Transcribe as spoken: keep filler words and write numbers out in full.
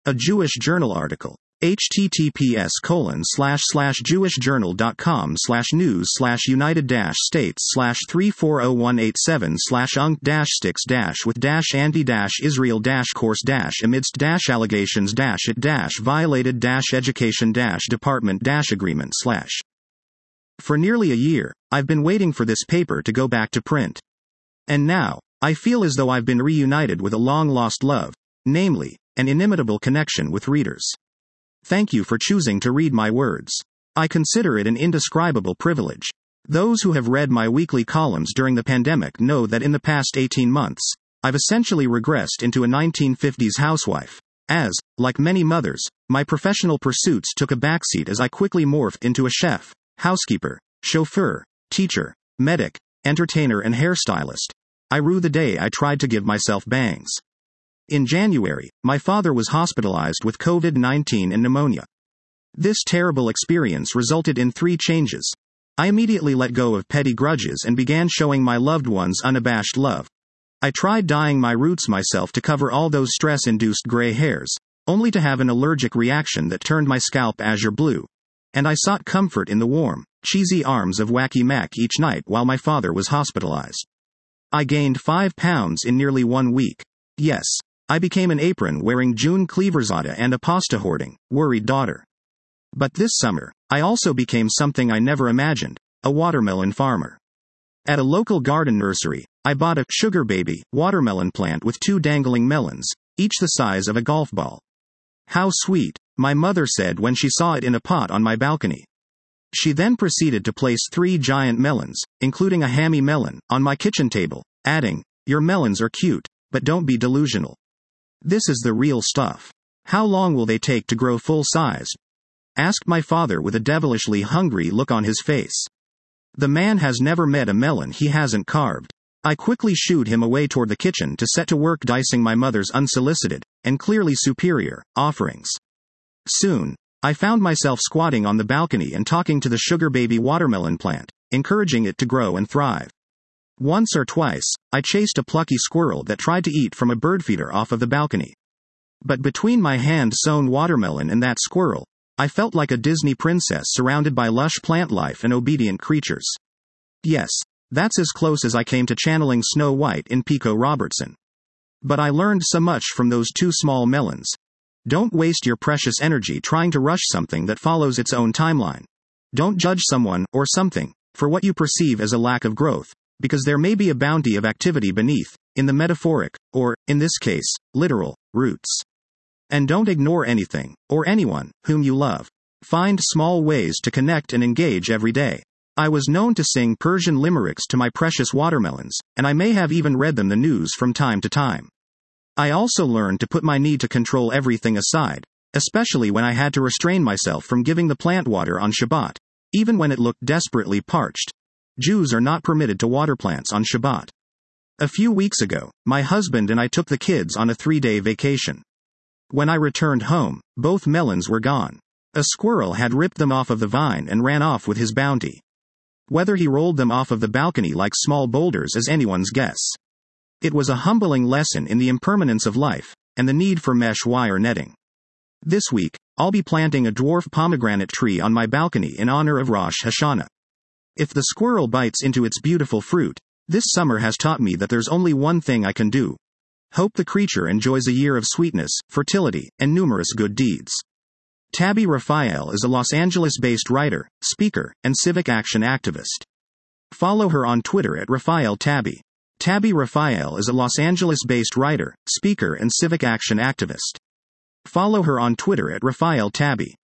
A Jewish Journal article. https colon slash slash jewishjournal.com slash news slash united dash states slash three four zero one eight seven slash unc dash sticks dash with dash anti dash Israel dash course dash amidst dash allegations dash it dash violated dash education dash department dash agreement slash. For nearly a year, I've been waiting for this paper to go back to print. And now, I feel as though I've been reunited with a long-lost love, namely, an inimitable connection with readers. Thank you for choosing to read my words. I consider it an indescribable privilege. Those who have read my weekly columns during the pandemic know that in the past eighteen months, I've essentially regressed into a nineteen fifties housewife, as, like many mothers, my professional pursuits took a backseat as I quickly morphed into a chef, housekeeper, chauffeur, teacher, medic, entertainer and hairstylist. I rue the day I tried to give myself bangs. In January, my father was hospitalized with COVID nineteen and pneumonia. This terrible experience resulted in three changes. I immediately let go of petty grudges and began showing my loved ones unabashed love. I tried dyeing my roots myself to cover all those stress-induced gray hairs, only to have an allergic reaction that turned my scalp azure blue. And I sought comfort in the warm, cheesy arms of Wacky Mac each night while my father was hospitalized. I gained five pounds in nearly one week. Yes, I became an apron-wearing June Cleaverzada and a pasta-hoarding, worried daughter. But this summer, I also became something I never imagined, a watermelon farmer. At a local garden nursery, I bought a sugar baby watermelon plant with two dangling melons, each the size of a golf ball. How sweet, my mother said when she saw it in a pot on my balcony. She then proceeded to place three giant melons, including a hammy melon, on my kitchen table, adding, "Your melons are cute, but don't be delusional. This is the real stuff. How long will they take to grow full-sized?" asked my father with a devilishly hungry look on his face. The man has never met a melon he hasn't carved. I quickly shooed him away toward the kitchen to set to work dicing my mother's unsolicited, and clearly superior, offerings. Soon, I found myself squatting on the balcony and talking to the sugar baby watermelon plant, encouraging it to grow and thrive. Once or twice, I chased a plucky squirrel that tried to eat from a bird feeder off of the balcony. But between my hand-sewn watermelon and that squirrel, I felt like a Disney princess surrounded by lush plant life and obedient creatures. Yes, that's as close as I came to channeling Snow White in Pico Robertson. But I learned so much from those two small melons. Don't waste your precious energy trying to rush something that follows its own timeline. Don't judge someone, or something, for what you perceive as a lack of growth, because there may be a bounty of activity beneath, in the metaphoric, or, in this case, literal, roots. And don't ignore anything, or anyone, whom you love. Find small ways to connect and engage every day. I was known to sing Persian limericks to my precious watermelons, and I may have even read them the news from time to time. I also learned to put my need to control everything aside, especially when I had to restrain myself from giving the plant water on Shabbat, even when it looked desperately parched. Jews are not permitted to water plants on Shabbat. A few weeks ago, my husband and I took the kids on a three-day vacation. When I returned home, both melons were gone. A squirrel had ripped them off of the vine and ran off with his bounty. Whether he rolled them off of the balcony like small boulders is anyone's guess. It was a humbling lesson in the impermanence of life, and the need for mesh wire netting. This week, I'll be planting a dwarf pomegranate tree on my balcony in honor of Rosh Hashanah. If the squirrel bites into its beautiful fruit, this summer has taught me that there's only one thing I can do. Hope the creature enjoys a year of sweetness, fertility, and numerous good deeds. Tabby Raphael is a Los Angeles-based writer, speaker, and civic action activist. Follow her on Twitter at Raphael Tabby. Tabby Raphael is a Los Angeles-based writer, speaker, and civic action activist. Follow her on Twitter at Raphael Tabby.